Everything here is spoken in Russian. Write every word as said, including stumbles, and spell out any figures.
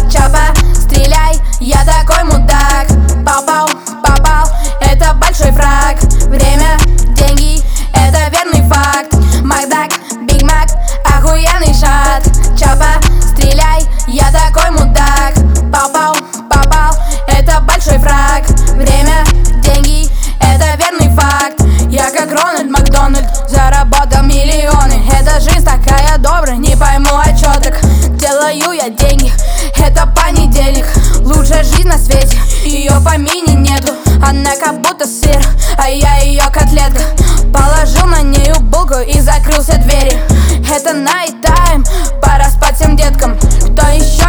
Чапа, стреляй, я такой мудак. Попал, попал, это большой фраг. Время, деньги, это верный факт. Макдак, Биг Мак, охуенный шат. Чапа, стреляй, я такой мудак. Попал, попал, это большой фраг. Время, деньги, это верный факт. Я как Рональд Макдональд, заработал миллионы. Эта жизнь такая добрая, не пойму, а чё так. Делаю я деньги, это понедельник. Лучшая жизнь на свете, ее в помине нету. Она как будто сыр, а я ее котлетка. Положил на нее булку и закрыл все двери. Это night time, пора спать всем деткам. Кто еще